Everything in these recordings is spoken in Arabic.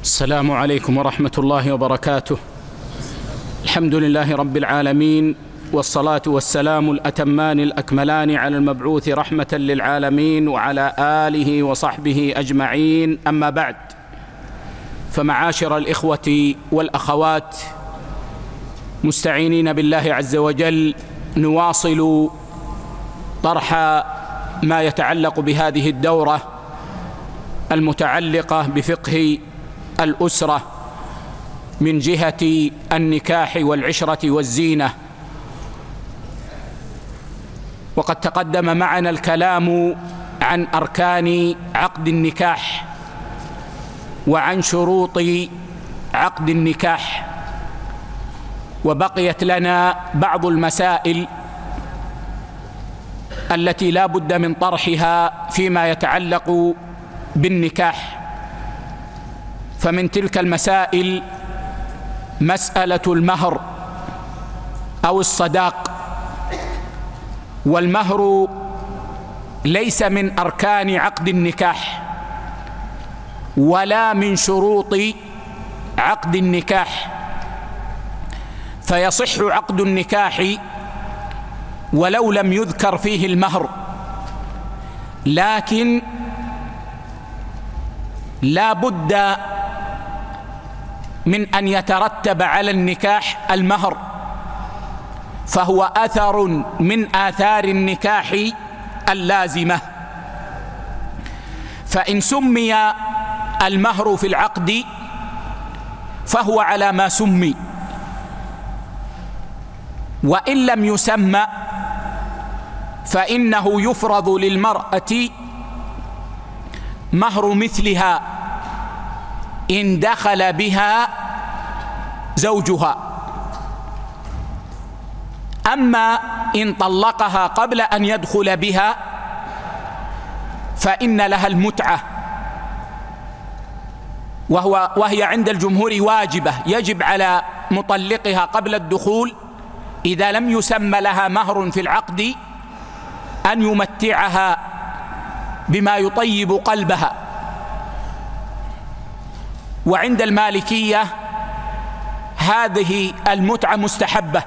السلام عليكم ورحمة الله وبركاته. الحمد لله رب العالمين، والصلاة والسلام الأتمان الأكملان على المبعوث رحمة للعالمين وعلى آله وصحبه أجمعين، أما بعد. فمعاشر الإخوة والأخوات، مستعينين بالله عز وجل نواصل طرح ما يتعلق بهذه الدورة المتعلقة بفقه الأسرة من جهة النكاح والعشرة والزينة. وقد تقدم معنا الكلام عن أركان عقد النكاح وعن شروط عقد النكاح، وبقيت لنا بعض المسائل التي لا بد من طرحها فيما يتعلق بالنكاح. فمن تلك المسائل مسألة المهر أو الصداق. والمهر ليس من أركان عقد النكاح ولا من شروط عقد النكاح، فيصح عقد النكاح ولو لم يذكر فيه المهر، لكن لا بد من أن يترتب على النكاح المهر، فهو أثر من آثار النكاح اللازمة. فإن سمي المهر في العقد فهو على ما سمي، وإن لم يسمى فإنه يفرض للمرأة مهر مثلها إن دخل بها زوجها. أما إن طلقها قبل أن يدخل بها فإن لها المتعة، وهي عند الجمهور واجبة، يجب على مطلقها قبل الدخول إذا لم يسمى لها مهر في العقد أن يمتعها بما يطيب قلبها. وعند المالكية هذه المتعة مستحبة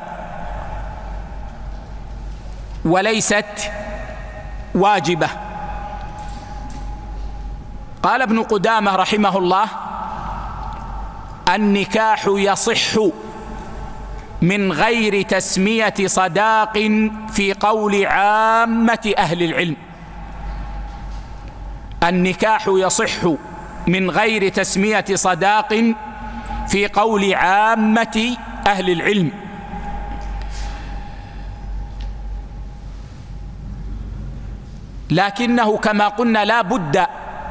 وليست واجبة. قال ابن قدامة رحمه الله: النكاح يصح من غير تسمية صداق في قول عامة أهل العلم. النكاح يصح من غير تسمية صداق في قول عامة أهل العلم. لكنه كما قلنا لا بد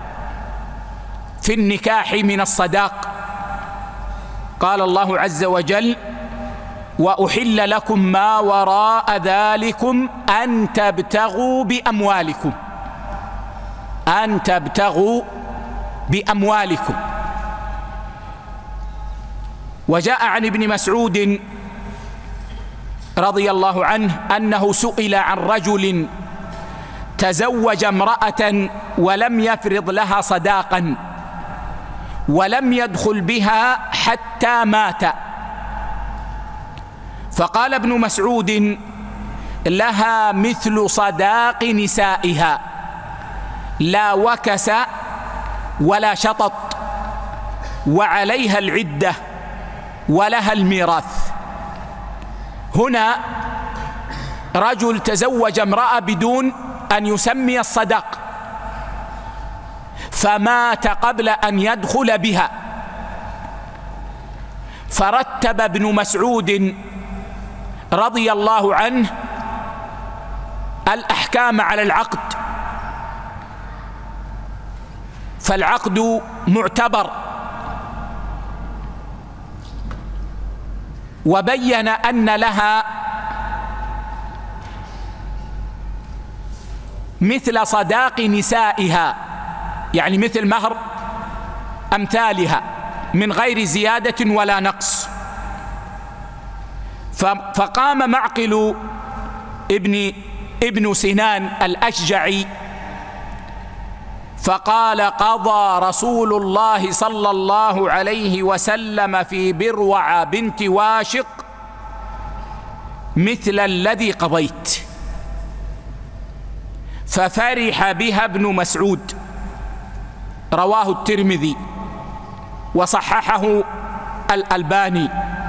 في النكاح من الصداق. قال الله عز وجل: وأحل لكم ما وراء ذلكم أن تبتغوا بأموالكم، أن تبتغوا بأموالكم. وجاء عن ابن مسعود رضي الله عنه أنه سئل عن رجل تزوج امرأة ولم يفرض لها صداقا ولم يدخل بها حتى مات، فقال ابن مسعود: لها مثل صداق نسائها، لا وكس ولا شطط، وعليها العدة ولها الميراث. هنا رجل تزوج امرأة بدون أن يسمي الصداق فمات قبل أن يدخل بها، فرتب ابن مسعود رضي الله عنه الأحكام على العقد، فالعقد معتبر، وبين أن لها مثل صداق نسائها، يعني مثل مهر أمثالها من غير زيادة ولا نقص. فقام معقل ابن سنان الأشجعي فقال: قضى رسول الله صلى الله عليه وسلم في بروع بنت واشق مثل الذي قضيت. ففرح بها ابن مسعود، رواه الترمذي وصححه الألباني.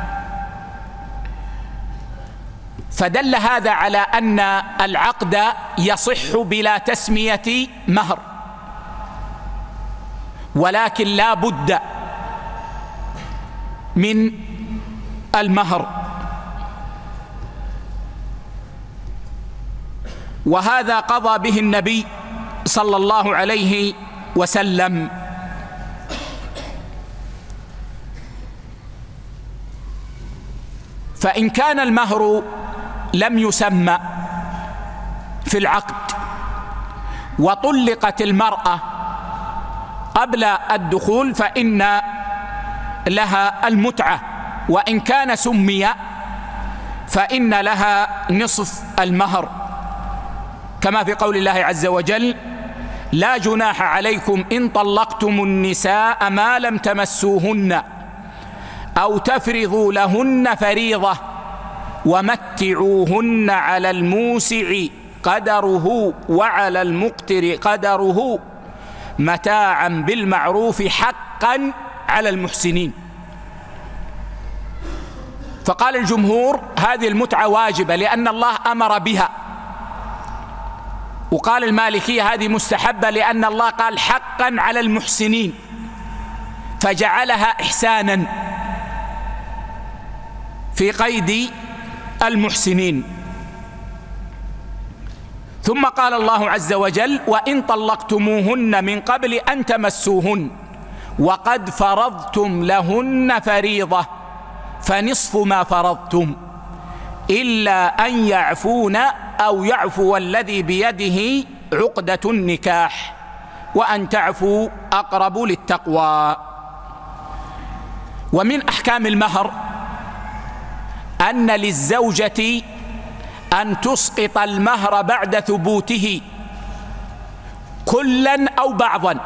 فدل هذا على أن العقد يصح بلا تسمية مهر، ولكن لا بد من المهر. وهذا قضى به النبي صلى الله عليه وسلم. فإن كان المهر لم يسمى في العقد وطلقت المرأة قبل الدخول فإن لها المتعة، وإن كان سمي فإن لها نصف المهر، كما في قول الله عز وجل: لا جناح عليكم إن طلقتم النساء ما لم تمسوهن أو تفرضوا لهن فريضة ومتعوهن على الموسع قدره وعلى المقتر قدره متاعا بالمعروف حقا على المحسنين. فقال الجمهور: هذه المتعة واجبة لأن الله أمر بها. وقال المالكية: هذه مستحبة لأن الله قال حقا على المحسنين، فجعلها إحسانا في قيد المحسنين. ثم قال الله عز وجل: وإن طلقتموهن من قبل أن تمسوهن وقد فرضتم لهن فريضة فنصف ما فرضتم إلا أن يعفون أو يعفو الذي بيده عقدة النكاح وأن تعفوا أقرب للتقوى. ومن أحكام المهر أن للزوجة أن تسقط المهر بعد ثبوته كلا أو بعضا.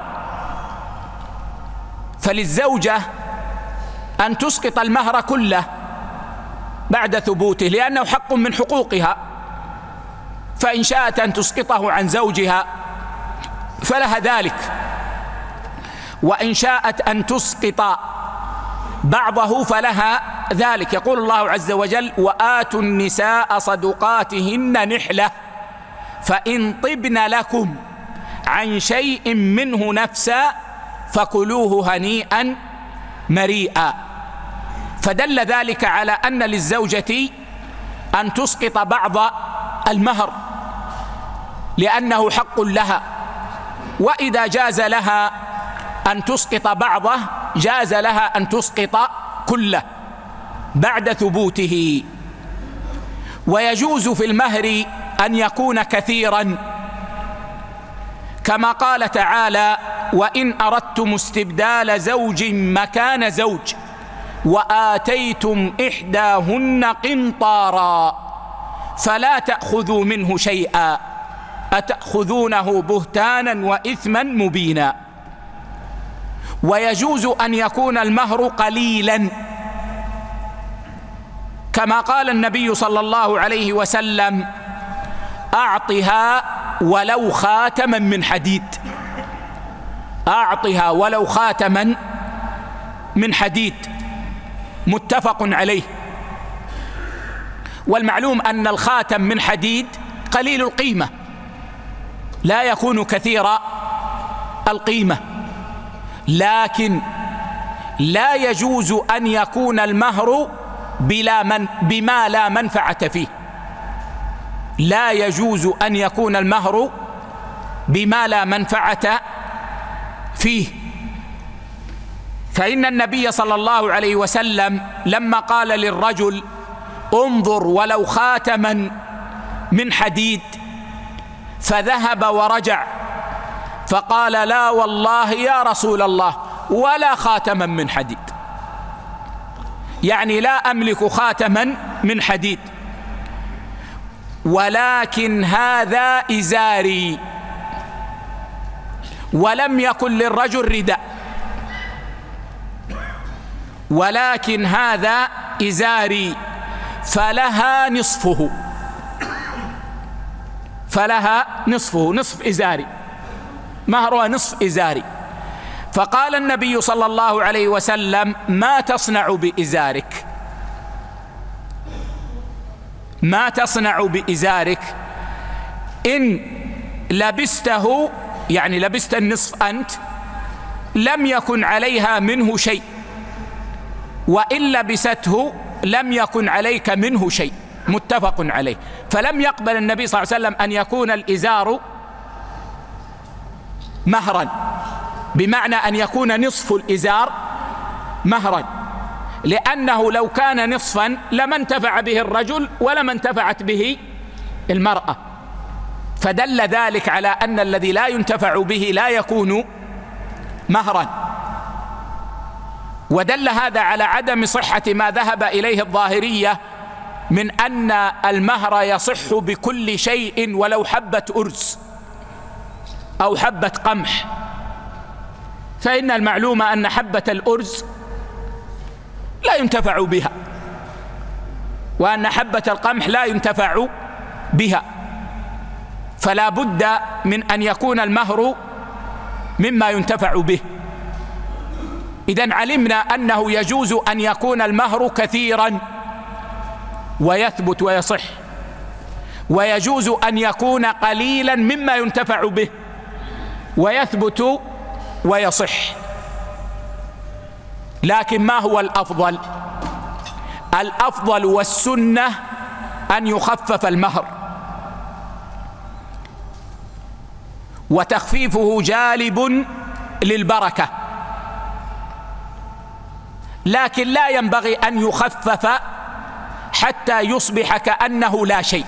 فللزوجة أن تسقط المهر كله بعد ثبوته لأنه حق من حقوقها، فإن شاءت أن تسقطه عن زوجها فلها ذلك، وإن شاءت أن تسقط بعضه فلها ذلك. يقول الله عز وجل: وآتوا النساء صدقاتهن نحلة فإن طبن لكم عن شيء منه نفسا فكلوه هنيئا مريئا. فدل ذلك على أن للزوجة أن تسقط بعض المهر لأنه حق لها، وإذا جاز لها أن تسقط بعضه جاز لها أن تسقط كله بعد ثبوته. ويجوز في المهر أن يكون كثيرا، كما قال تعالى: وإن أردتم استبدال زوج مكان زوج وآتيتم إحداهن قنطارا فلا تأخذوا منه شيئا أتأخذونه بهتانا وإثما مبينا. ويجوز أن يكون المهر قليلا، كما قال النبي صلى الله عليه وسلم: أعطها ولو خاتما من حديد، أعطها ولو خاتما من حديد، متفق عليه. والمعلوم أن الخاتم من حديد قليل القيمة لا يكون كثير القيمة، لكن لا يجوز أن يكون المهر بما لا منفعة فيه، لا يجوز أن يكون المهر بما لا منفعة فيه. فإن النبي صلى الله عليه وسلم لما قال للرجل: انظر ولو خاتما من حديد، فذهب ورجع فقال: لا والله يا رسول الله ولا خاتما من حديد، يعني لا أملك خاتما من حديد، ولكن هذا إزاري ولم يكن للرجل رداء، ولكن هذا إزاري فلها نصفه، فلها نصفه، نصف إزاري، مهرها نصف إزاري. فقال النبي صلى الله عليه وسلم: ما تصنع بإزارك؟ ما تصنع بإزارك إن لبسته، يعني لبست النصف أنت، لم يكن عليها منه شيء، وإن لبسته لم يكن عليك منه شيء. متفق عليه. فلم يقبل النبي صلى الله عليه وسلم أن يكون الإزار مهرا، بمعنى أن يكون نصف الإزار مهرا، لأنه لو كان نصفا لما انتفع به الرجل ولما انتفعت به المرأة، فدل ذلك على أن الذي لا ينتفع به لا يكون مهرا. ودل هذا على عدم صحة ما ذهب إليه الظاهرية من أن المهر يصح بكل شيء ولو حبة أرز أو حبة قمح، فإن المعلوم أن حبة الأرز لا ينتفع بها، وأن حبة القمح لا ينتفع بها، فلا بد من أن يكون المهر مما ينتفع به. إذن علمنا أنه يجوز أن يكون المهر كثيرا ويثبت ويصح، ويجوز أن يكون قليلا مما ينتفع به ويثبت ويصح. لكن ما هو الأفضل؟ الأفضل والسنة أن يخفف المهر، وتخفيفه جالب للبركة، لكن لا ينبغي أن يخفف حتى يصبح كأنه لا شيء.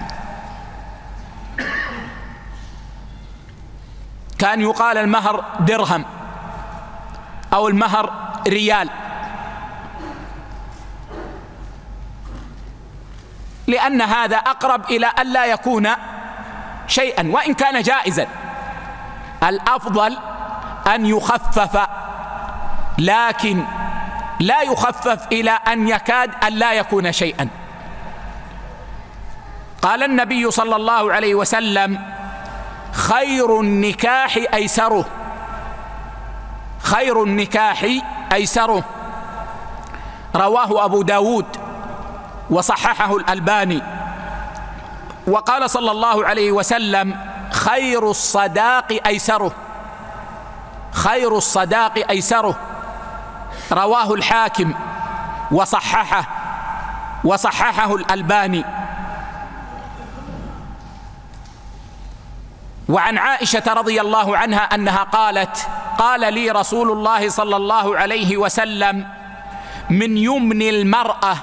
كان يقال المهر درهم أو المهر ريال، لأن هذا أقرب إلى أن لا يكون شيئا وإن كان جائزا. الأفضل أن يخفف، لكن لا يخفف إلى أن يكاد أن لا يكون شيئا. قال النبي صلى الله عليه وسلم: خير النكاح أيسره، خير النكاح أيسره، رواه أبو داود وصححه الألباني. وقال صلى الله عليه وسلم: خير الصداق أيسره، خير الصداق أيسره، رواه الحاكم وصححه الألباني. وعن عائشة رضي الله عنها أنها قالت: قال لي رسول الله صلى الله عليه وسلم: من يمن المرأة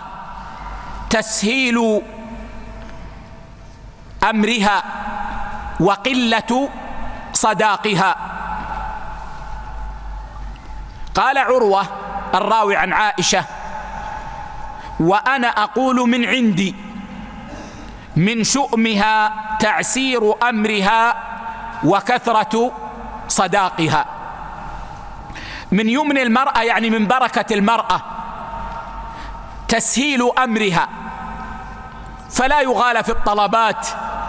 تسهيل أمرها وقلة صداقها. قال عروة الراوي عن عائشة: وأنا أقول من عندي، من شؤمها تعسير أمرها وكثرة صداقها. من يمن المرأة يعني من بركة المرأة تسهيل أمرها، فلا يغال في الطلبات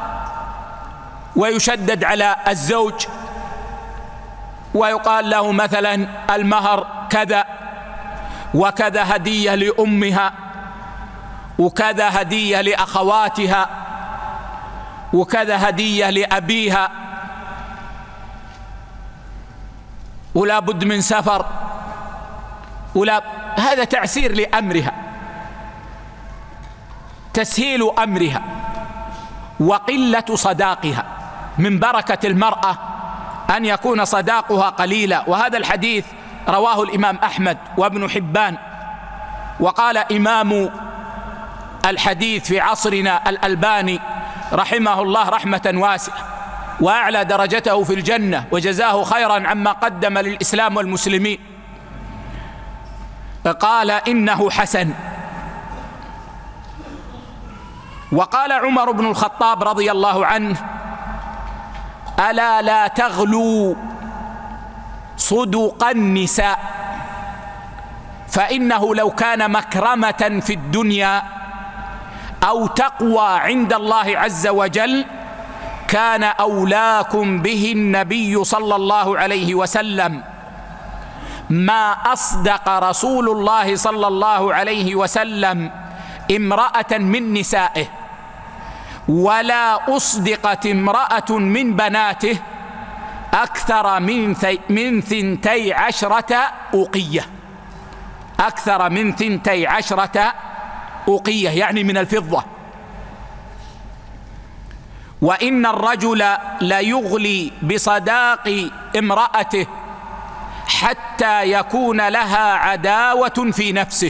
ويشدد على الزوج ويقال له مثلا المهر كذا وكذا هدية لأمها وكذا هدية لأخواتها وكذا هدية لأبيها، ولا بد من سفر، هذا تعسير لأمرها، تسهيل أمرها وقلة صداقها. من بركة المرأة أن يكون صداقها قليلا، وهذا الحديث رواه الإمام أحمد وابن حبان. وقال إمام الحديث في عصرنا الألباني رحمه الله رحمة واسعة وأعلى درجته في الجنة وجزاه خيرا عما قدم للإسلام والمسلمين، قال إنه حسن. وقال عمر بن الخطاب رضي الله عنه: ألا لا تغلوا صدق النساء، فإنه لو كان مكرمة في الدنيا أو تقوى عند الله عز وجل كان أولاكم به النبي صلى الله عليه وسلم. ما أصدق رسول الله صلى الله عليه وسلم امرأة من نسائه، ولا أصدقت امرأة من بناته أكثر من 12 أوقية، أكثر من 12 أوقية، يعني من الفضة. وإن الرجل ليغلي بصداق امرأته حتى يكون لها عداوة في نفسه،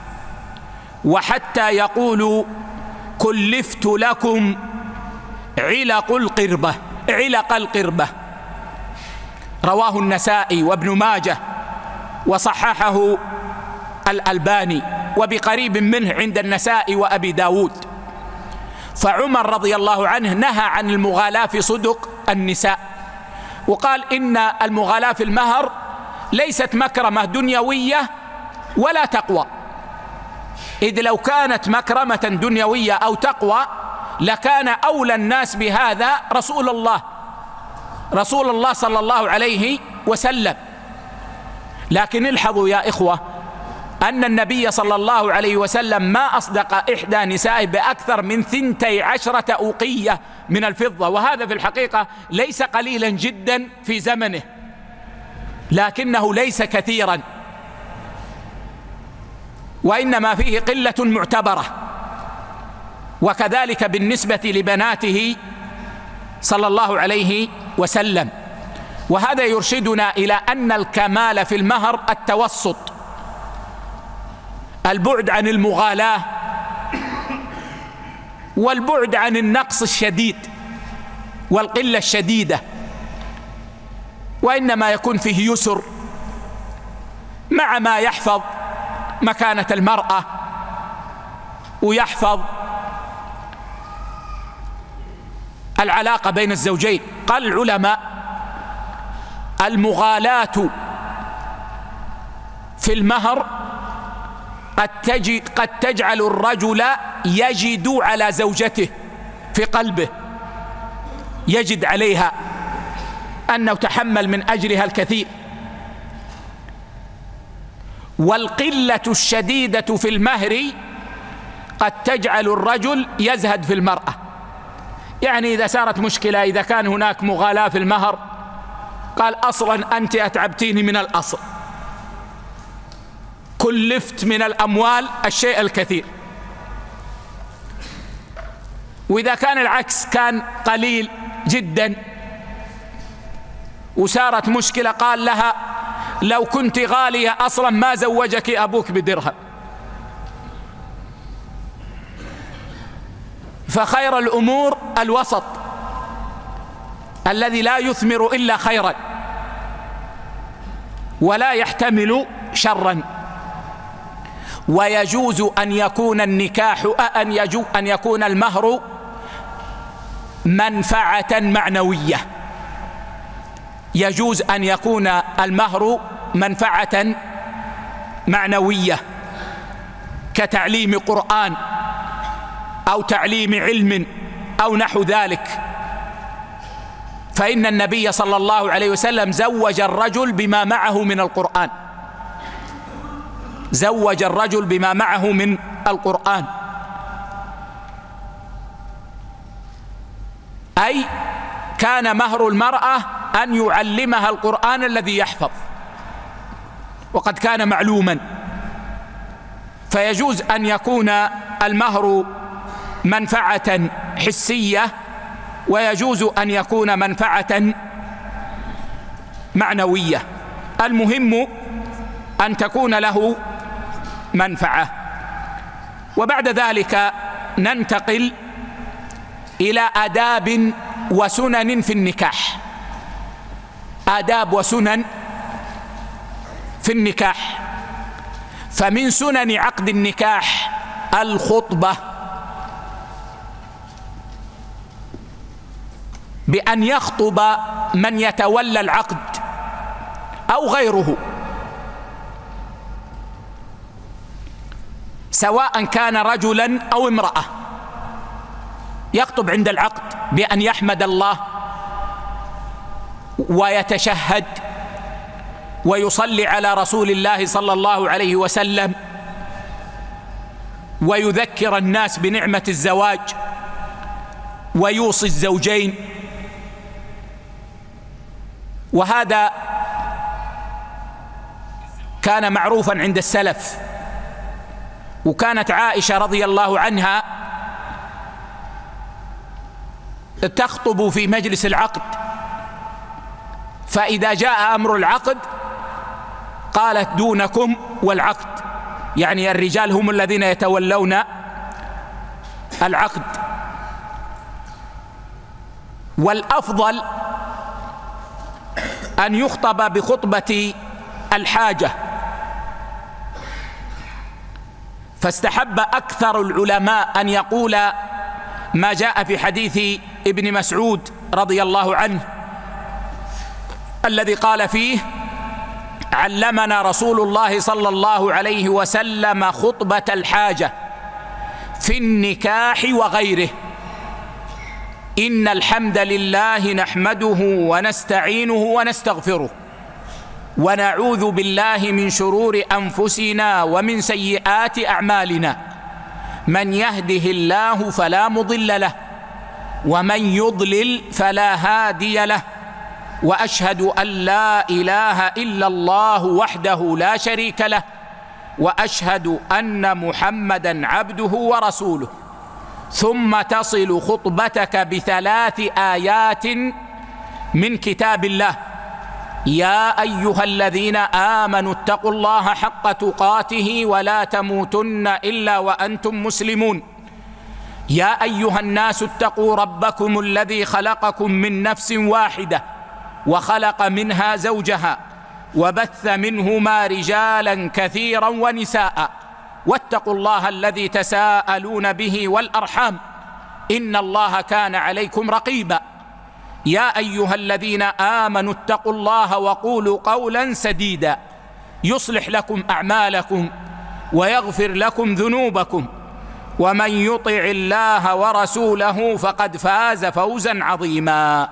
وحتى يقول كلفت لكم علق القربة. رواه النسائي وابن ماجه وصححه الألباني، وبقريب منه عند النسائي وأبي داود. فعمر رضي الله عنه نهى عن المغالاة في صدق النساء، وقال إن المغالاة في المهر ليست مكرمة دنيوية ولا تقوى، إذ لو كانت مكرمة دنيوية أو تقوى لكان أولى الناس بهذا رسول الله صلى الله عليه وسلم. لكن الحظوا يا إخوة أن النبي صلى الله عليه وسلم ما أصدق إحدى نسائه بأكثر من 12 أوقية من الفضة، وهذا في الحقيقة ليس قليلا جدا في زمنه، لكنه ليس كثيرا، وإنما فيه قلة معتبرة. وكذلك بالنسبة لبناته صلى الله عليه وسلم. وهذا يرشدنا إلى أن الكمال في المهر التوسط، البعد عن المغالاة والبعد عن النقص الشديد والقلة الشديدة، وإنما يكون فيه يسر مع ما يحفظ مكانة المرأة ويحفظ العلاقة بين الزوجين. قال العلماء المغالاة في المهر قد تجعل الرجل يجد على زوجته في قلبه، يجد عليها أنه تحمل من أجلها الكثير. والقلة الشديدة في المهر قد تجعل الرجل يزهد في المرأة، يعني إذا صارت مشكلة، إذا كان هناك مغالاة في المهر، قال أصلا أنت أتعبتيني من الأصل، كلفت من الأموال الشيء الكثير. وإذا كان العكس، كان قليل جدا وصارت مشكلة، قال لها لو كنت غالية أصلا ما زوجك أبوك بدرهم. فخير الأمور الوسط الذي لا يثمر إلا خيرا ولا يحتمل شرا. ويجوز أن يكون أن يكون المهر منفعة معنوية، يجوز أن يكون المهر منفعة معنوية كتعليم قرآن أو تعليم علم أو نحو ذلك. فإن النبي صلى الله عليه وسلم زوج الرجل بما معه من القرآن، زوج الرجل بما معه من القرآن، أي كان مهر المرأة أن يعلمها القرآن الذي يحفظ، وقد كان معلوما. فيجوز أن يكون المهر منفعة حسية، ويجوز أن يكون منفعة معنوية، المهم أن تكون له منفعة. وبعد ذلك ننتقل إلى آداب وسنن في النكاح. آداب وسنن في النكاح. فمن سنن عقد النكاح الخطبة، بأن يخطب من يتولى العقد أو غيره، سواء كان رجلا أو امرأة، يخطب عند العقد بأن يحمد الله ويتشهد ويصلي على رسول الله صلى الله عليه وسلم ويذكر الناس بنعمة الزواج ويوصي الزوجين. وهذا كان معروفا عند السلف. وكانت عائشة رضي الله عنها تخطب في مجلس العقد، فإذا جاء أمر العقد قالت دونكم والعقد، يعني الرجال هم الذين يتولون العقد. والأفضل أن يخطب بخطبة الحاجة، فاستحب أكثر العلماء أن يقول ما جاء في حديث ابن مسعود رضي الله عنه الذي قال فيه: علمنا رسول الله صلى الله عليه وسلم خطبة الحاجة في النكاح وغيره: إن الحمد لله نحمده ونستعينه ونستغفره ونعوذ بالله من شرور أنفسنا ومن سيئات أعمالنا، من يهده الله فلا مضل له ومن يضلل فلا هادي له، وأشهد أن لا إله إلا الله وحده لا شريك له، وأشهد أن محمدا عبده ورسوله. ثم تصل خطبتك بثلاث آيات من كتاب الله: يا أيها الذين آمنوا اتقوا الله حق تقاته ولا تموتن إلا وأنتم مسلمون، يا أيها الناس اتقوا ربكم الذي خلقكم من نفس واحدة وخلق منها زوجها وبث منهما رجالا كثيرا ونساء، واتقوا الله الذي تساءلون به والأرحام إن الله كان عليكم رقيبا، يا أيها الذين آمنوا اتقوا الله وقولوا قولا سديدا يصلح لكم أعمالكم ويغفر لكم ذنوبكم، ومن يطع الله ورسوله فقد فاز فوزا عظيما.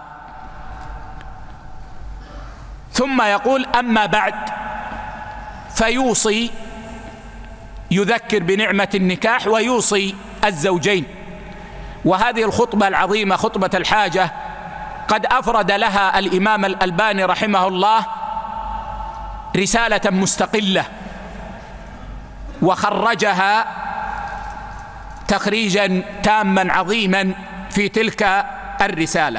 ثم يقول: أما بعد، فيوصي، يذكر بنعمة النكاح ويوصي الزوجين. وهذه الخطبة العظيمة خطبة الحاجة قد أفرد لها الإمام الألباني رحمه الله رسالة مستقلة، وخرجها تخريجا تاما عظيما في تلك الرسالة.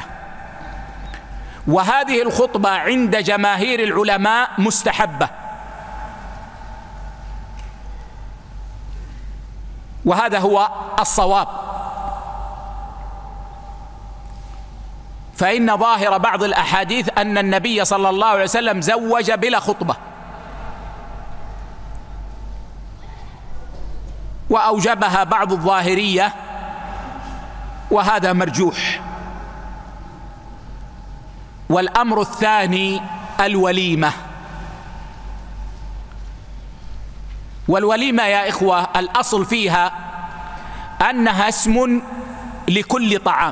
وهذه الخطبة عند جماهير العلماء مستحبة، وهذا هو الصواب، فإن ظاهر بعض الأحاديث أن النبي صلى الله عليه وسلم زوج بلا خطبة، وأوجبها بعض الظاهرية، وهذا مرجوح. والأمر الثاني الوليمة. والوليمة يا إخوة الأصل فيها أنها اسم لكل طعام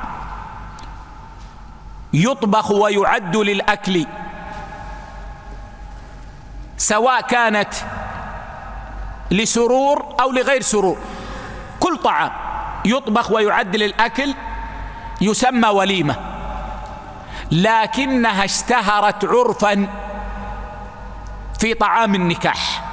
يطبخ ويعد للأكل، سواء كانت لسرور أو لغير سرور. كل طعام يطبخ ويعد للأكل يسمى وليمة، لكنها اشتهرت عرفا في طعام النكاح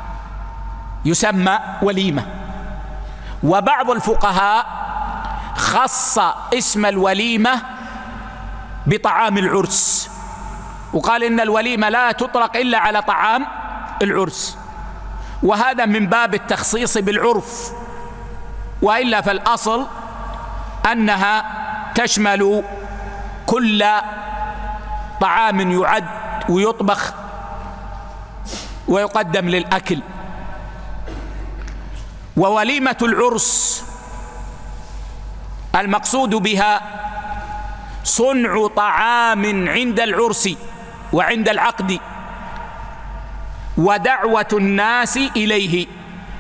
يسمى وليمة. وبعض الفقهاء خص اسم الوليمة بطعام العرس، وقال إن الوليمة لا تطلق إلا على طعام العرس، وهذا من باب التخصيص بالعرف، وإلا فالأصل أنها تشمل كل طعام يعد ويطبخ ويقدم للأكل. ووليمة العرس المقصود بها صنع طعام عند العرس وعند العقد ودعوة الناس إليه.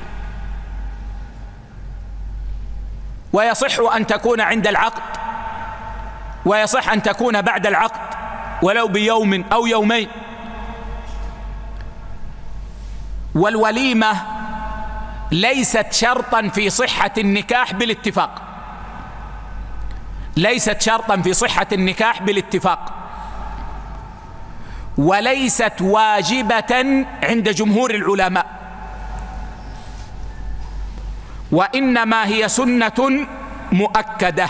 ويصح أن تكون عند العقد، ويصح أن تكون بعد العقد ولو بيوم أو يومين. والوليمة ليست شرطا في صحة النكاح بالاتفاق، ليست شرطا في صحة النكاح بالاتفاق، وليست واجبة عند جمهور العلماء، وإنما هي سنة مؤكدة.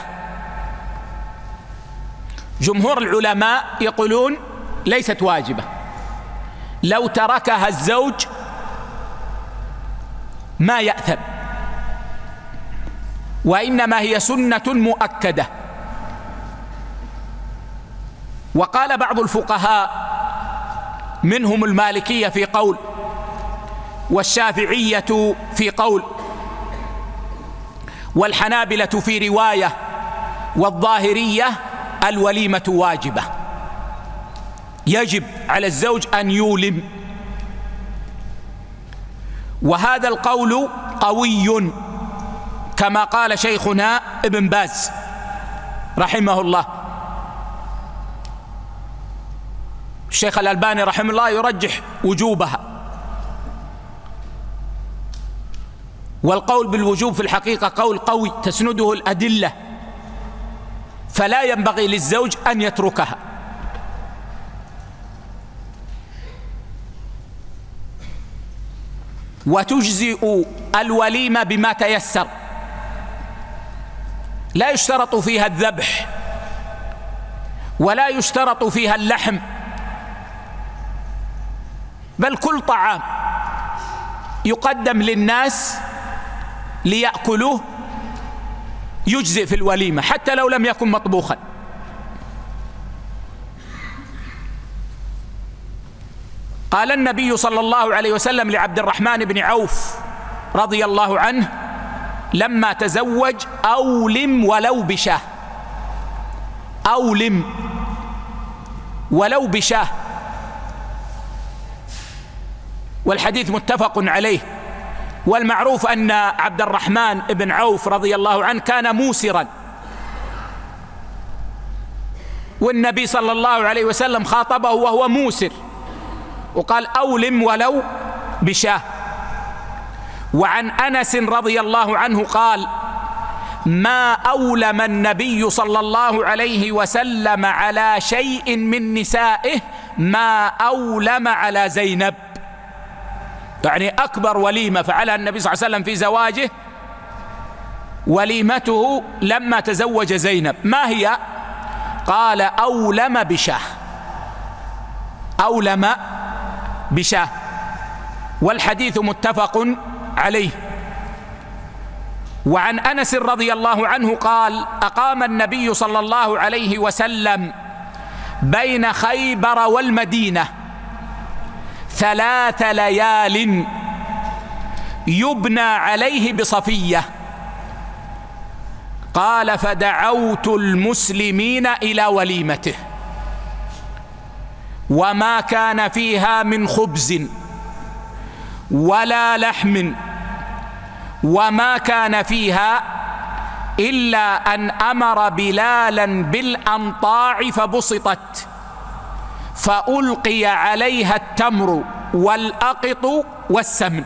جمهور العلماء يقولون ليست واجبة، لو تركها الزوج ما يأثم، وإنما هي سنة مؤكدة. وقال بعض الفقهاء منهم المالكية في قول، والشافعية في قول، والحنابلة في رواية، والظاهرية الوليمة واجبة، يجب على الزوج أن يولم. وهذا القول قوي كما قال شيخنا ابن باز رحمه الله. الشيخ الألباني رحمه الله يرجح وجوبها، والقول بالوجوب في الحقيقة قول قوي تسنده الأدلة، فلا ينبغي للزوج أن يتركها. وتجزئ الوليمة بما تيسر، لا يشترط فيها الذبح ولا يشترط فيها اللحم، بل كل طعام يقدم للناس ليأكلوه يجزئ في الوليمة حتى لو لم يكن مطبوخا. قال النبي صلى الله عليه وسلم لعبد الرحمن بن عوف رضي الله عنه لما تزوج: أولم ولو بشاه، أولم ولو بشاه. والحديث متفق عليه. والمعروف أن عبد الرحمن بن عوف رضي الله عنه كان موسرا، والنبي صلى الله عليه وسلم خاطبه وهو موسر وقال: أولم ولو بشاه. وعن أنس رضي الله عنه قال: ما أولم النبي صلى الله عليه وسلم على شيء من نسائه ما أولم على زينب. يعني أكبر وليمة فعلها النبي صلى الله عليه وسلم في زواجه وليمته لما تزوج زينب. ما هي؟ قال: أولم بشاه، أولم بشاه. والحديث متفق عليه. وعن أنس رضي الله عنه قال: أقام النبي صلى الله عليه وسلم بين خيبر والمدينة 3 ليال يبنى عليه بصفية. قال: فدعوت المسلمين إلى وليمته، وما كان فيها من خبز ولا لحم، وما كان فيها إلا أن أمر بلالا بالأنطاع فبسطت فألقي عليها التمر والأقط والسمن.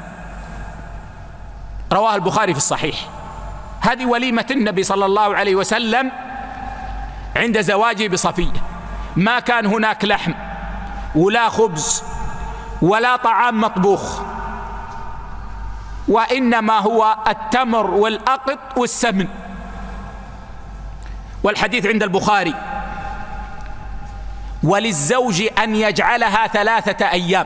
رواه البخاري في الصحيح. هذه وليمة النبي صلى الله عليه وسلم عند زواجه بصفية. ما كان هناك لحم ولا خبز ولا طعام مطبوخ، وإنما هو التمر والأقط والسمن. والحديث عند البخاري. وللزوج أن يجعلها 3 أيام،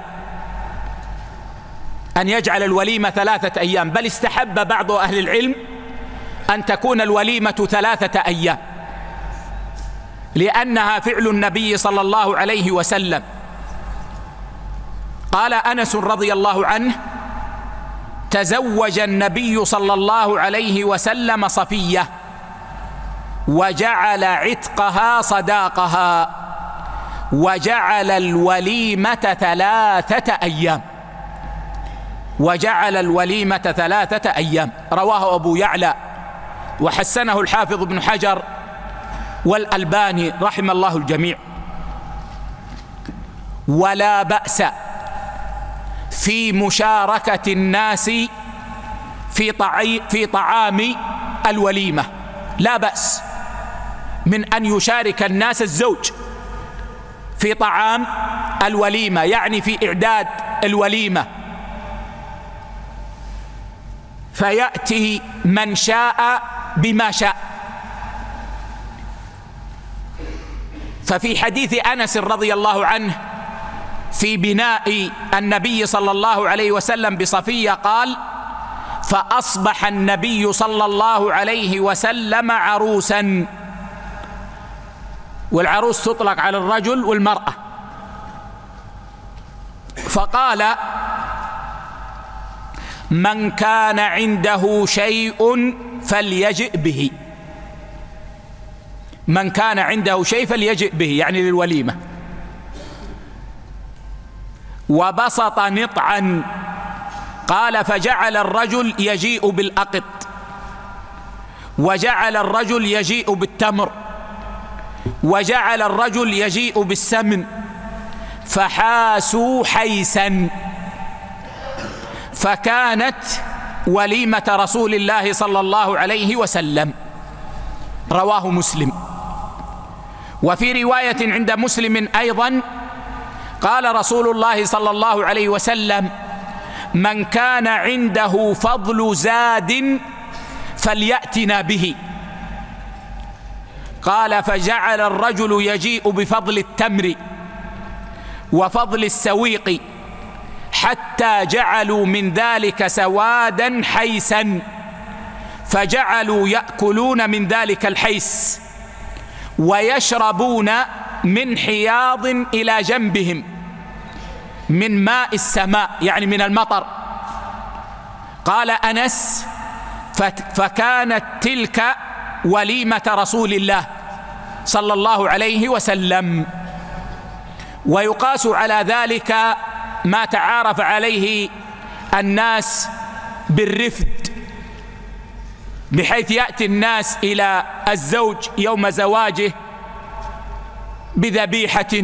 أن يجعل الوليمة 3 أيام، بل استحب بعض أهل العلم أن تكون الوليمة 3 أيام، لأنها فعل النبي صلى الله عليه وسلم. قال أنس رضي الله عنه: تزوج النبي صلى الله عليه وسلم صفية وجعل عتقها صداقها، وجعل الوليمة 3 أيام. وجعل الوليمة 3 أيام. رواه أبو يعلى وحسنه الحافظ ابن حجر والألباني رحم الله الجميع. ولا بأس في مشاركة الناس في طعام الوليمة، لا بأس من أن يشارك الناس الزوج في طعام الوليمة، يعني في إعداد الوليمة، فيأتي من شاء بما شاء. ففي حديث أنس رضي الله عنه في بناء النبي صلى الله عليه وسلم بصفية قال: فأصبح النبي صلى الله عليه وسلم عروسا. والعروس تطلق على الرجل والمرأة. فقال: من كان عنده شيء فليجئ به. من كان عنده شيء فليجئ به، يعني للوليمة. وبسط نطعا، قال: فجعل الرجل يجيء بالأقط، وجعل الرجل يجيء بالتمر، وجعل الرجل يجيء بالسمن، فحاسوا حيسا، فكانت وليمة رسول الله صلى الله عليه وسلم. رواه مسلم. وفي رواية عند مسلم أيضا قال رسول الله صلى الله عليه وسلم: من كان عنده فضل زاد فليأتنا به. قال: فجعل الرجل يجيء بفضل التمر وفضل السويق، حتى جعلوا من ذلك سوادا حيسا، فجعلوا يأكلون من ذلك الحيس ويشربون من حياض إلى جنبهم من ماء السماء، يعني من المطر. قال أنس: فكانت تلك وليمة رسول الله صلى الله عليه وسلم. ويقاس على ذلك ما تعارف عليه الناس بالرفد، بحيث يأتي الناس إلى الزوج يوم زواجه بذبيحة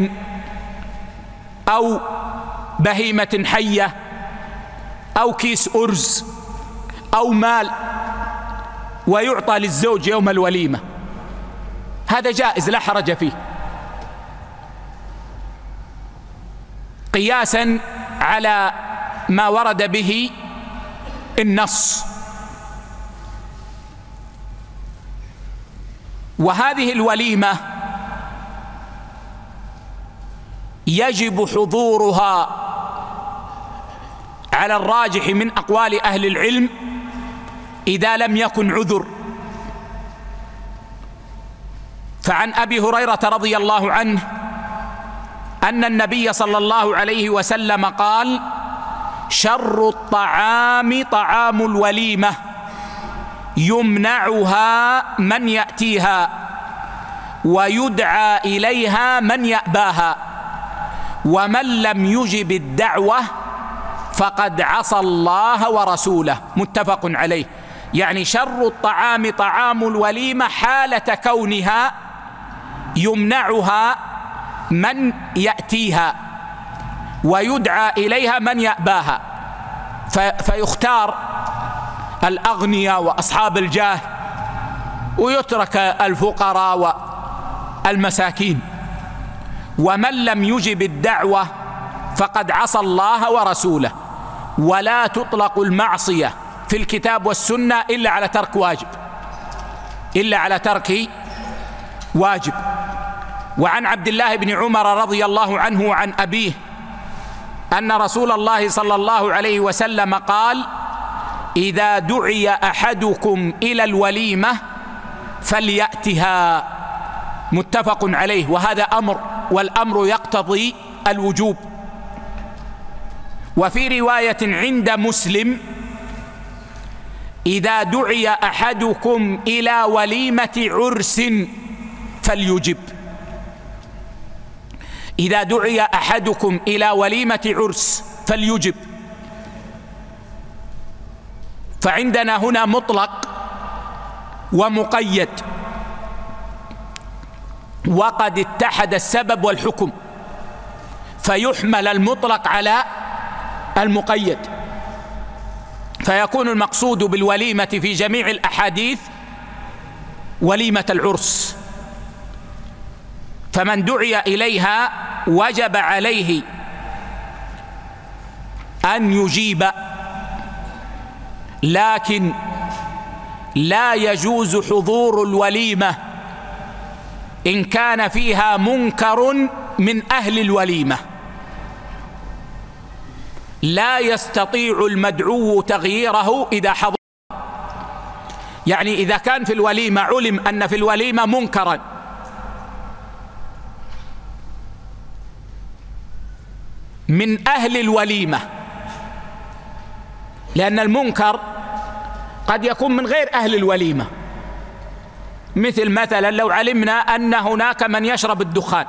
أو بهيمة حية أو كيس أرز أو مال، ويعطى للزوج يوم الوليمة. هذا جائز لا حرج فيه، قياسا على ما ورد به النص. وهذه الوليمة يجب حضورها على الراجح من أقوال أهل العلم إذا لم يكن عذر. فعن أبي هريرة رضي الله عنه أن النبي صلى الله عليه وسلم قال: شر الطعام طعام الوليمة، يمنعها من يأتيها ويدعى إليها من يأباها، ومن لم يجب الدعوة فقد عصى الله ورسوله. متفق عليه. يعني شر الطعام طعام الوليمة حالة كونها يمنعها من يأتيها ويدعى إليها من يأباها، فيختار الأغنياء وأصحاب الجاه ويترك الفقراء والمساكين. ومن لم يجب الدعوة فقد عصى الله ورسوله. ولا تطلق المعصية في الكتاب والسنة إلا على ترك واجب، إلا على ترك واجب. وعن عبد الله بن عمر رضي الله عنه وعن أبيه أن رسول الله صلى الله عليه وسلم قال: إذا دعي أحدكم إلى الوليمة فليأتها. متفق عليه. وهذا أمر، والأمر يقتضي الوجوب. وفي رواية عند مسلم: إذا دعي أحدكم إلى وليمة عرس فليجب. إذا دعي أحدكم إلى وليمة عرس فليجب. فعندنا هنا مطلق ومقيد، وقد اتحد السبب والحكم، فيحمل المطلق على المقيد، فيكون المقصود بالوليمة في جميع الأحاديث وليمة العرس، فمن دعي إليها وجب عليه أن يجيب، لكن لا يجوز حضور الوليمة إن كان فيها منكر من أهل الوليمة، لا يستطيع المدعو تغييره إذا حضر. يعني إذا كان في الوليمة علم أن في الوليمة منكرا من أهل الوليمة، لأن المنكر قد يكون من غير أهل الوليمة، مثلا لو علمنا أن هناك من يشرب الدخان،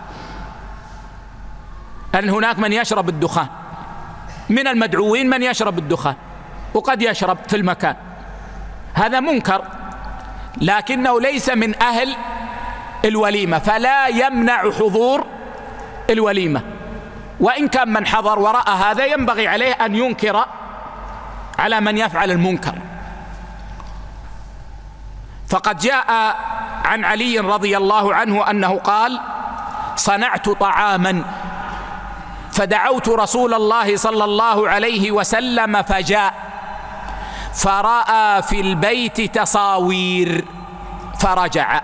أن هناك من يشرب الدخان من المدعوين، من يشرب الدخان وقد يشرب في المكان، هذا منكر لكنه ليس من أهل الوليمة، فلا يمنع حضور الوليمة، وإن كان من حضر ورأى هذا ينبغي عليه أن ينكر على من يفعل المنكر. فقد جاء عن علي رضي الله عنه أنه قال: صنعت طعاما فدعوت رسول الله صلى الله عليه وسلم فجاء فرأى في البيت تصاوير فرجع.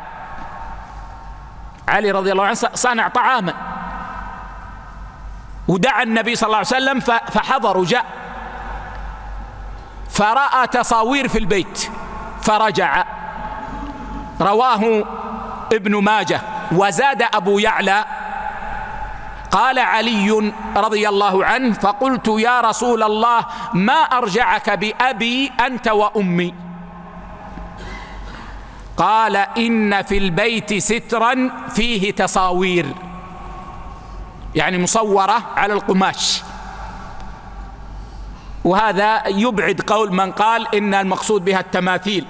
علي رضي الله عنه صنع طعاما ودعا النبي صلى الله عليه وسلم فحضر وجاء، فرأى تصاوير في البيت فرجع. رواه ابن ماجه. وزاد أبو يعلى: قال علي رضي الله عنه: فقلت يا رسول الله ما أرجعك بأبي أنت وأمي؟ قال: إن في البيت سترا فيه تصاوير، يعني مصورة على القماش. وهذا يبعد قول من قال إن المقصود بها التماثيل.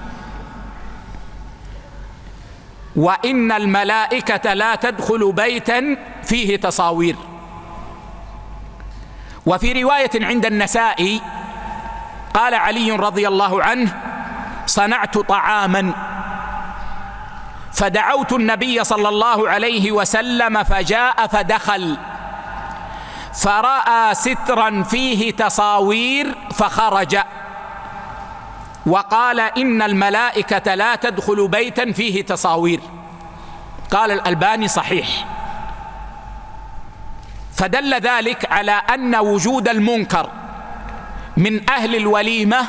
وإن الملائكة لا تدخل بيتا فيه تصاوير. وفي رواية عند النسائي قال علي رضي الله عنه: صنعت طعاما فدعوت النبي صلى الله عليه وسلم فجاء فدخل فرأى سترا فيه تصاوير فخرج، وقال: إن الملائكة لا تدخل بيتا فيه تصاوير. قال الألباني: صحيح. فدل ذلك على أن وجود المنكر من أهل الوليمة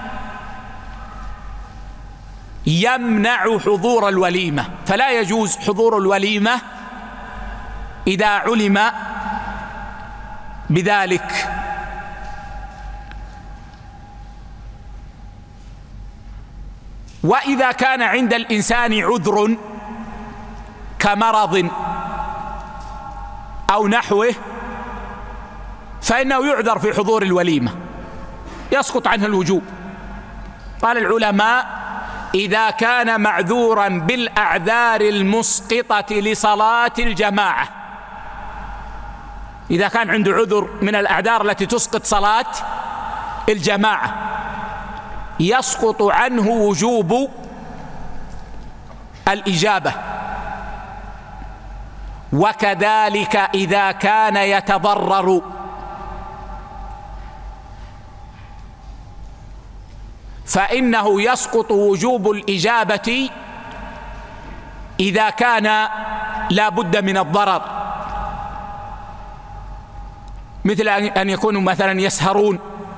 يمنع حضور الوليمة، فلا يجوز حضور الوليمة إذا علم بذلك. وإذا كان عند الإنسان عذر كمرض أو نحوه فإنه يعذر في حضور الوليمة، يسقط عنه الوجوب. قال العلماء: إذا كان معذورا بالأعذار المسقطة لصلاة الجماعة، إذا كان عنده عذر من الأعذار التي تسقط صلاة الجماعة يسقط عنه وجوب الإجابة. وكذلك إذا كان يتضرر، فإنه يسقط وجوب الإجابة إذا كان لا بد من الضرر، مثل أن يكونوا مثلا يسهرون،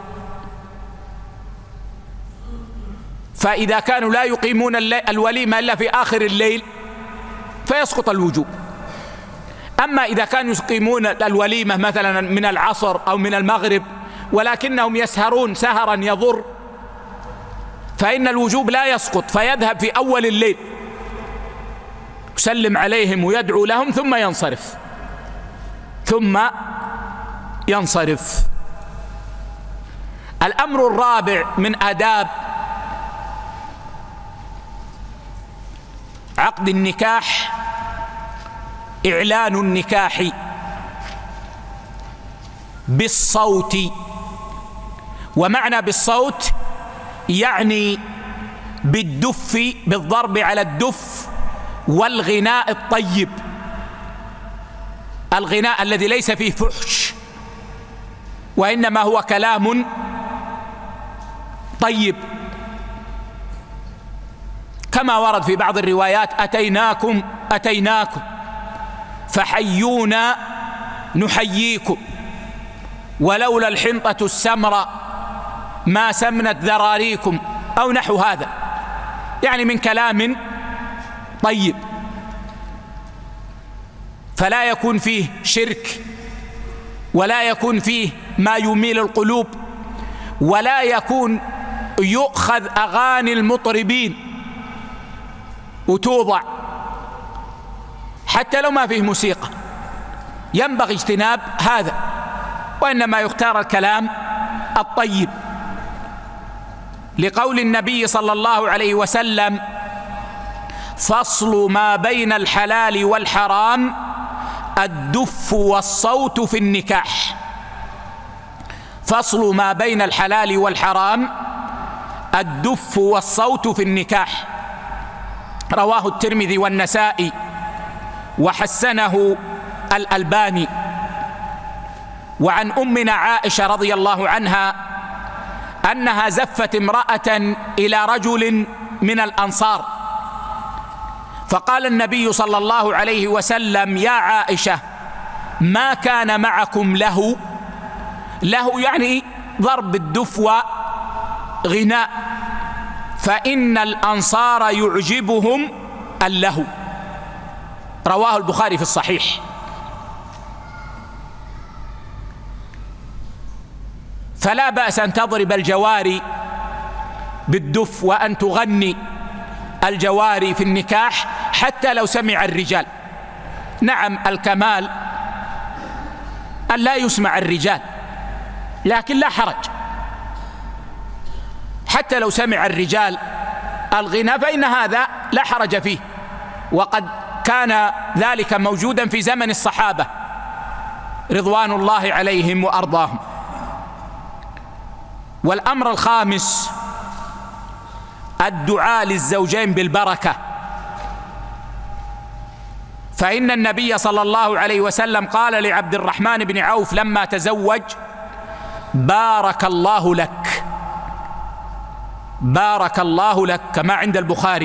فإذا كانوا لا يقيمون الوليمة إلا في آخر الليل فيسقط الوجوب. أما إذا كانوا يقيمون الوليمة مثلا من العصر أو من المغرب ولكنهم يسهرون سهرا يضر فإن الوجوب لا يسقط، فيذهب في أول الليل يسلم عليهم ويدعو لهم ثم ينصرف. الأمر الرابع من آداب عقد النكاح إعلان النكاح بالصوت. ومعنى بالصوت يعني بالدف، بالضرب على الدف والغناء الطيب، الغناء الذي ليس فيه فحش وإنما هو كلام طيب، كما ورد في بعض الروايات: أتيناكم أتيناكم فحيونا نحييكم، ولولا الحنطة السمراء ما سمنت ذراريكم، أو نحو هذا، يعني من كلام طيب، فلا يكون فيه شرك، ولا يكون فيه ما يميل القلوب، ولا يكون يؤخذ أغاني المطربين وتوضع، حتى لو ما فيه موسيقى ينبغي اجتناب هذا، وإنما يختار الكلام الطيب، لقول النبي صلى الله عليه وسلم: فصل ما بين الحلال والحرام الدف والصوت في النكاح. فصل ما بين الحلال والحرام الدف والصوت في النكاح. رواه الترمذي والنسائي وحسنه الألباني. وعن أمنا عائشة رضي الله عنها أنها زفت امرأة إلى رجل من الأنصار، فقال النبي صلى الله عليه وسلم: يا عائشة، ما كان معكم له؟ له يعني ضرب الدف وغناء، فإن الأنصار يعجبهم اللهو. رواه البخاري في الصحيح. فلا بأس أن تضرب الجواري بالدف وأن تغني الجواري في النكاح حتى لو سمع الرجال. نعم، الكمال أن لا يسمع الرجال، لكن لا حرج، حتى لو سمع الرجال الغناء فإن هذا لا حرج فيه، وقد كان ذلك موجودا في زمن الصحابة رضوان الله عليهم وأرضاهم. والأمر الخامس الدعاء للزوجين بالبركة، فإن النبي صلى الله عليه وسلم قال لعبد الرحمن بن عوف لما تزوج: بارك الله لك، بارك الله لك، كما عند البخاري.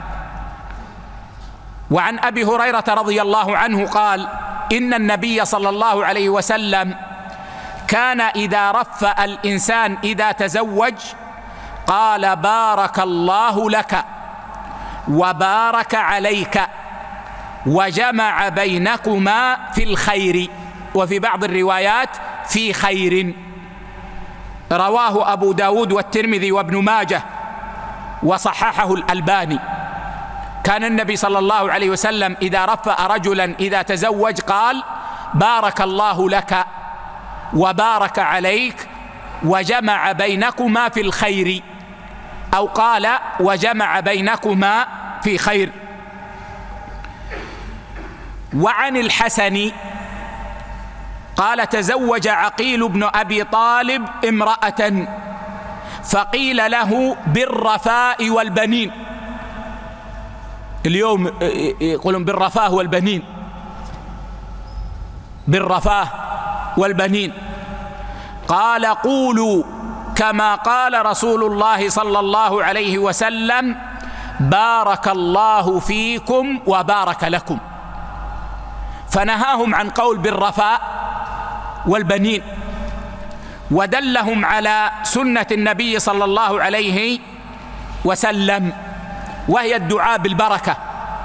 وعن أبي هريرة رضي الله عنه قال: إن النبي صلى الله عليه وسلم كان إذا رفأ الإنسان إذا تزوج قال: بارك الله لك وبارك عليك وجمع بينكما في الخير، وفي بعض الروايات في خير. رواه أبو داود والترمذي وابن ماجه وصححه الألباني. كان النبي صلى الله عليه وسلم إذا رفأ رجلا إذا تزوج قال: بارك الله لك وبارك عليك وجمع بينكما في الخير، أو قال: وجمع بينكما في خير. وعن الحسن قال: تزوج عقيل بن أبي طالب امرأة فقيل له: بالرفاء والبنين. اليوم يقولون بالرفاه والبنين، بالرفاه والبنين. قال: قولوا كما قال رسول الله صلى الله عليه وسلم: بارك الله فيكم وبارك لكم. فنهاهم عن قول بالرفاء والبنين، ودلهم على سنة النبي صلى الله عليه وسلم، وهي الدعاء بالبركة.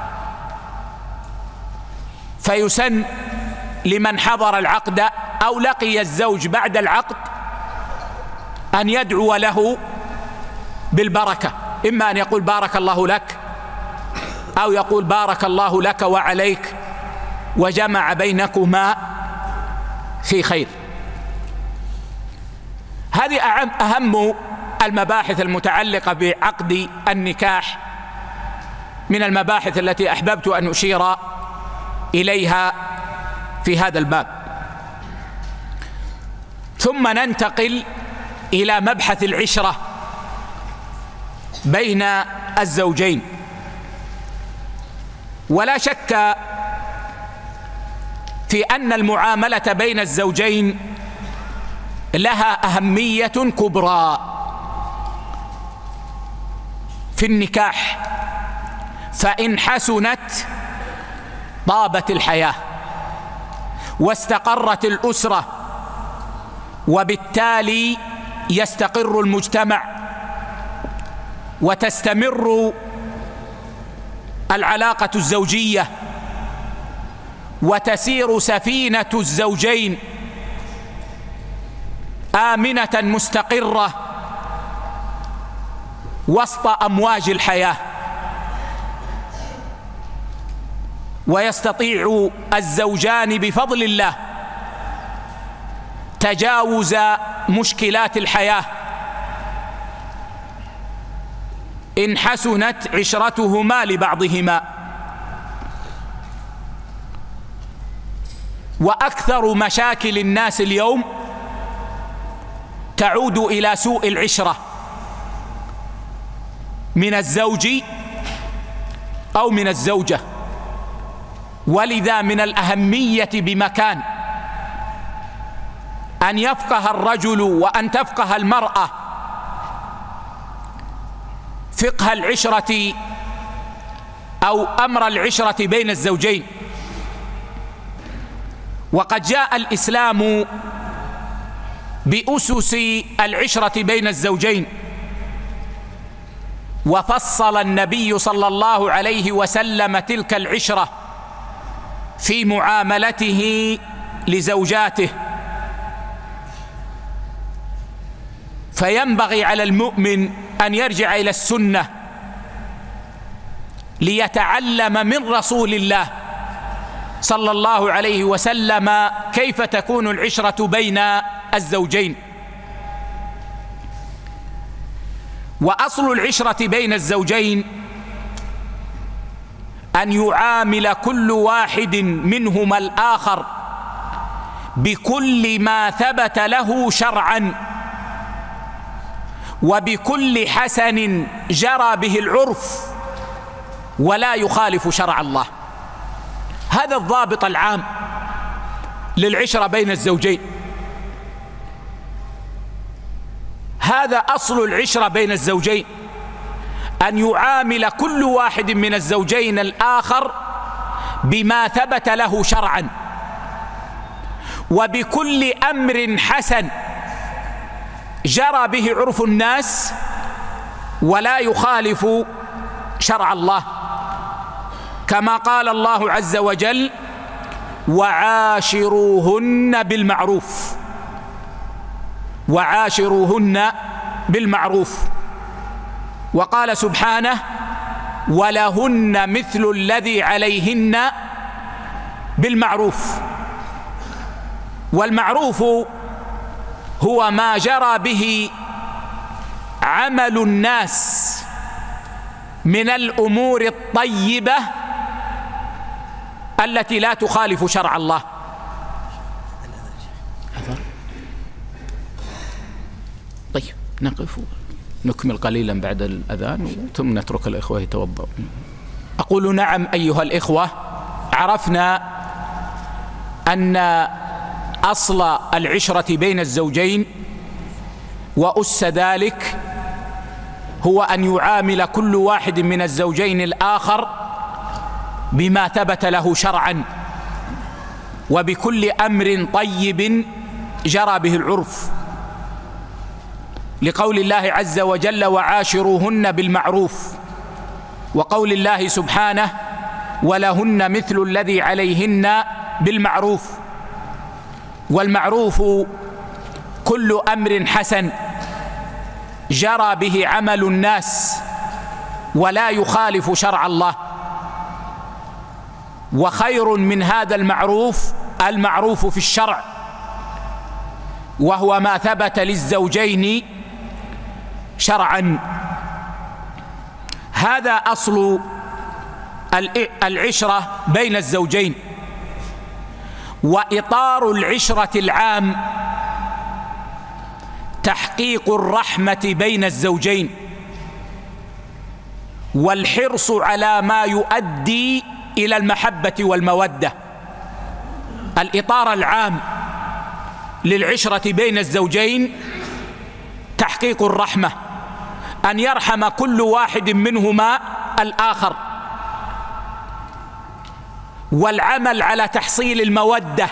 فيسن لمن حضر العقد أو لقي الزوج بعد العقد أن يدعو له بالبركة، إما أن يقول: بارك الله لك، أو يقول: بارك الله لك وعليك وجمع بينكما في خير. هل هذه أهم المباحث المتعلقة بعقد النكاح من المباحث التي أحببت أن أشير إليها في هذا الباب. ثم ننتقل إلى مبحث العشرة بين الزوجين. ولا شك في أن المعاملة بين الزوجين لها أهمية كبرى في النكاح، فإن حسنت طابت الحياة واستقرت الأسرة، وبالتالي يستقر المجتمع وتستمر العلاقة الزوجية وتسير سفينة الزوجين آمنة مستقرة وسط أمواج الحياة، ويستطيع الزوجان بفضل الله تجاوز مشكلات الحياة إن حسنت عشرتهما لبعضهما. وأكثر مشاكل الناس اليوم تعود إلى سوء العشرة من الزوج أو من الزوجة. ولذا من الأهمية بمكان أن يفقه الرجل وأن تفقه المرأة فقه العشرة أو أمر العشرة بين الزوجين. وقد جاء الإسلام بأسس العشرة بين الزوجين، وفصل النبي صلى الله عليه وسلم تلك العشرة في معاملته لزوجاته. فينبغي على المؤمن أن يرجع إلى السنة ليتعلم من رسول الله صلى الله عليه وسلم كيف تكون العشرة بين الزوجين. وأصل العشرة بين الزوجين أن يعامل كل واحد منهما الآخر بكل ما ثبت له شرعا وبكل حسن جرى به العرف ولا يخالف شرع الله. هذا الضابط العام للعشرة بين الزوجين، هذا أصل العشرة بين الزوجين، أن يعامل كل واحد من الزوجين الآخر بما ثبت له شرعا وبكل أمر حسن جرى به عرف الناس ولا يخالف شرع الله، كما قال الله عز وجل: وعاشروهن بالمعروف. وعاشروهن بالمعروف. وقال سبحانه: ولهن مثل الذي عليهن بالمعروف. والمعروف هو ما جرى به عمل الناس من الأمور الطيبة التي لا تخالف شرع الله. طيب نقف نكمل قليلا بعد الأذان ثم نترك الإخوة يتوضؤون. أقول نعم أيها الإخوة، عرفنا أن أصل العشرة بين الزوجين وأس ذلك هو أن يعامل كل واحد من الزوجين الآخر بما ثبت له شرعا وبكل أمر طيب جرى به العرف، لقول الله عز وجل: وعاشروهن بالمعروف، وقول الله سبحانه: ولهن مثل الذي عليهن بالمعروف. والمعروف كل أمر حسن جرى به عمل الناس ولا يخالف شرع الله. وخير من هذا المعروف في الشرع، وهو ما ثبت للزوجين شرعا. هذا أصل العشرة بين الزوجين. وإطار العشرة العام تحقيق الرحمة بين الزوجين والحرص على ما يؤدي إلى المحبة والمودة. الإطار العام للعشرة بين الزوجين تحقيق الرحمة، أن يرحم كل واحد منهما الآخر، والعمل على تحصيل المودة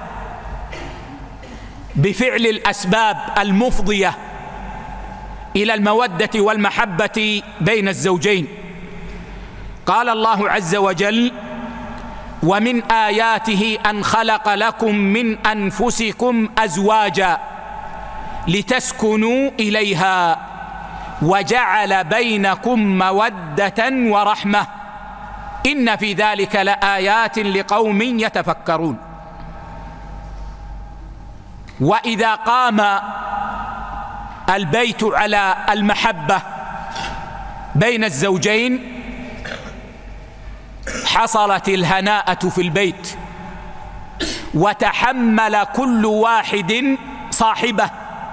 بفعل الأسباب المفضية إلى المودة والمحبة بين الزوجين. قال الله عز وجل: ومن آياته أن خلق لكم من أنفسكم أزواجا لتسكنوا إليها وجعل بينكم مودة ورحمة إن في ذلك لآيات لقوم يتفكرون. وإذا قام البيت على المحبة بين الزوجين حصلت الهناءة في البيت، وتحمل كل واحد صاحبه،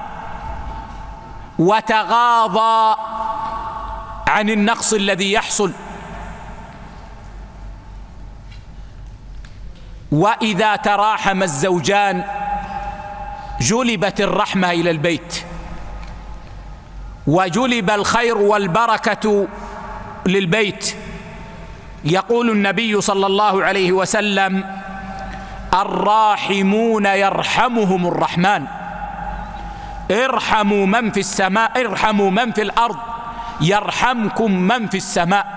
وتغاضى عن النقص الذي يحصل. وإذا تراحم الزوجان جلبت الرحمة إلى البيت، وجلب الخير والبركة للبيت. يقول النبي صلى الله عليه وسلم: الراحمون يرحمهم الرحمن، ارحموا من في السماء، ارحموا من في الأرض يرحمكم من في السماء.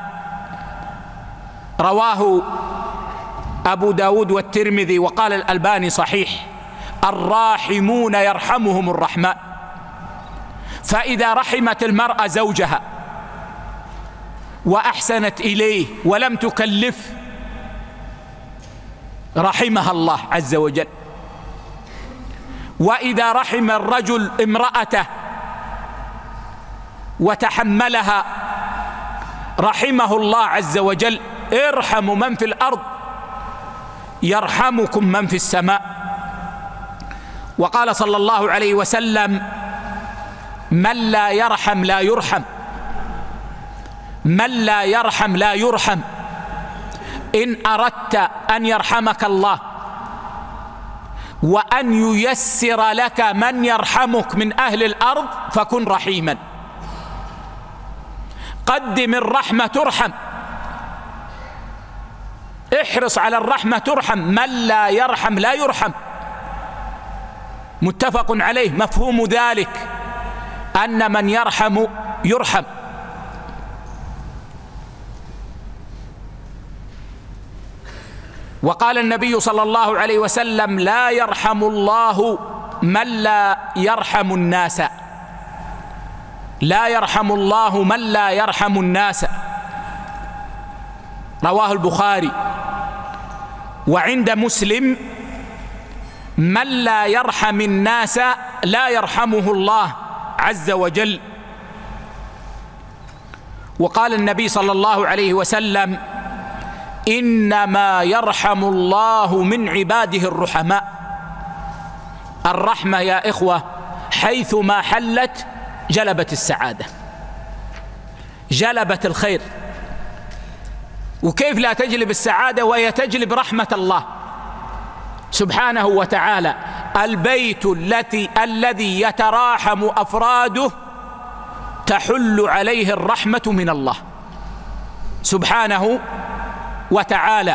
رواه أبو داود والترمذي وقال الألباني صحيح. الراحمون يرحمهم الرحمن. فإذا رحمت المرأة زوجها وأحسنت إليه ولم تكلف رحمها الله عز وجل. وإذا رحم الرجل امرأته وتحملها رحمه الله عز وجل. ارحموا من في الأرض يرحمكم من في السماء. وقال صلى الله عليه وسلم: من لا يرحم لا يرحم، من لا يرحم لا يرحم. إن أردت أن يرحمك الله وأن ييسر لك من يرحمك من أهل الأرض فكن رحيما. قدم الرحمة ترحم، احرص على الرحمة ترحم. من لا يرحم لا يرحم. متفق عليه. مفهوم ذلك أن من يرحم يرحم. وقال النبي صلى الله عليه وسلم: لا يرحم الله من لا يرحم الناس، لا يرحم الله من لا يرحم الناس. رواه البخاري. وعند مسلم: من لا يرحم الناس لا يرحمه الله عز وجل. وقال النبي صلى الله عليه وسلم: إنما يرحم الله من عباده الرحماء. الرحمة يا إخوة حيثما حلت جلبت السعادة، جلبت الخير. وكيف لا تجلب السعادة وهي تجلب رحمة الله سبحانه وتعالى؟ البيت الذي يتراحم أفراده تحل عليه الرحمة من الله سبحانه وتعالى.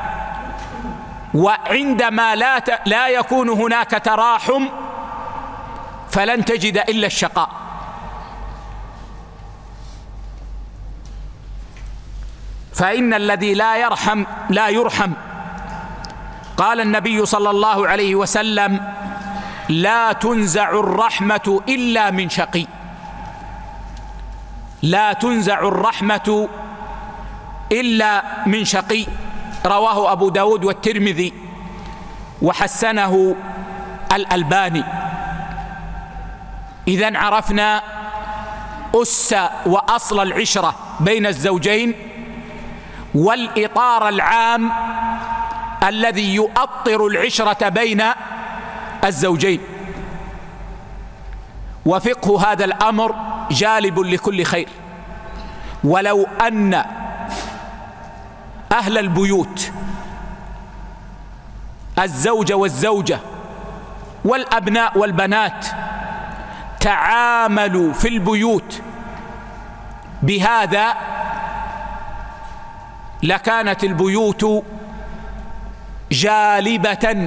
وعندما لا يكون هناك تراحم فلن تجد إلا الشقاء. فإن الذي لا يرحم لا يرحم. قال النبي صلى الله عليه وسلم: لا تنزع الرحمة إلا من شقي، لا تنزع الرحمة إلا من شقي. رواه أبو داود والترمذي وحسنه الألباني. إذن عرفنا أس وأصل العشرة بين الزوجين والإطار العام الذي يؤطر العشرة بين الزوجين، وفقه هذا الأمر جالب لكل خير. ولو أن أهل البيوت الزوج والزوجة والأبناء والبنات تعاملوا في البيوت بهذا لكانت البيوت جالبة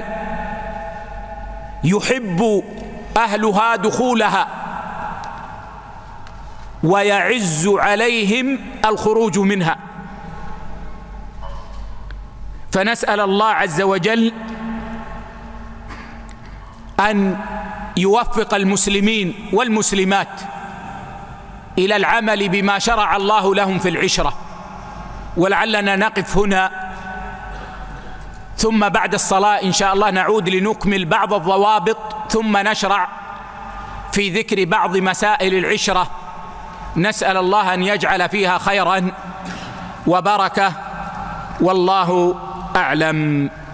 يحب أهلها دخولها ويعز عليهم الخروج منها. فنسأل الله عز وجل أن يوفق المسلمين والمسلمات إلى العمل بما شرع الله لهم في العشرة. ولعلنا نقف هنا، ثم بعد الصلاة إن شاء الله نعود لنكمل بعض الضوابط، ثم نشرع في ذكر بعض مسائل العشرة. نسأل الله أن يجعل فيها خيرا وبركة، والله أعلم.